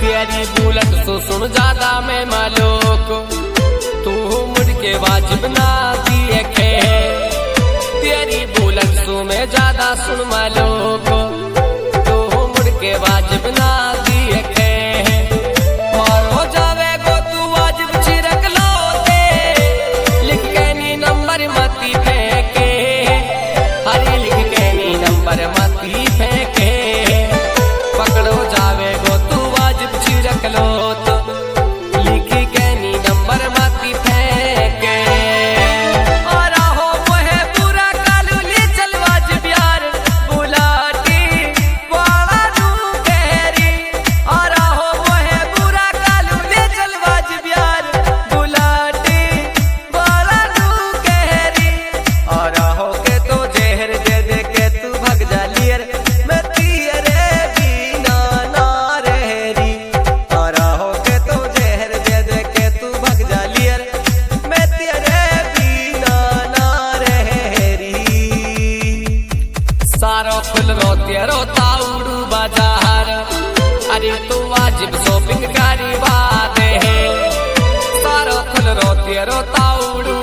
तेरी बुलेट सो सुन ज्यादा मैं मालोक, तू मुड़ के वाजिब ना दिए खे। तेरी बुलेट सो मैं ज्यादा सुन मालोक, तू मुड़ के वाजिब ना दिए खे। मारो जावे गो तू वाजिब छिरक लो ते, लिख के नी नंबर मती फेंके, हरी लिख के नी नंबर मती फेंके। पकड़ो जावे गो तू वाजिब छिरक लो तो, लिख के नी नंबर मती फेंके। और हो वहे पूरा कालू ले चल वाजिब यार, बुलाटी वाला नू गहरी। और हो वहे पूरा कालू ले चल वाजिब यार, बुलाटी वाला नू गहरी। और हो के तो जहर दे दे के तू भग जा लियर, मैं तेरे बिना ना रहरी। और हो के तो जहर दे दे के तू भग जा लियर, मैं तेरे बिना ना रहरी। सारो खुल रो तेरो ताउड़ू बाजार, अरे तू वाजिब शॉपिंग करी बादे। सारो खुल रो तेरो ताउड़ू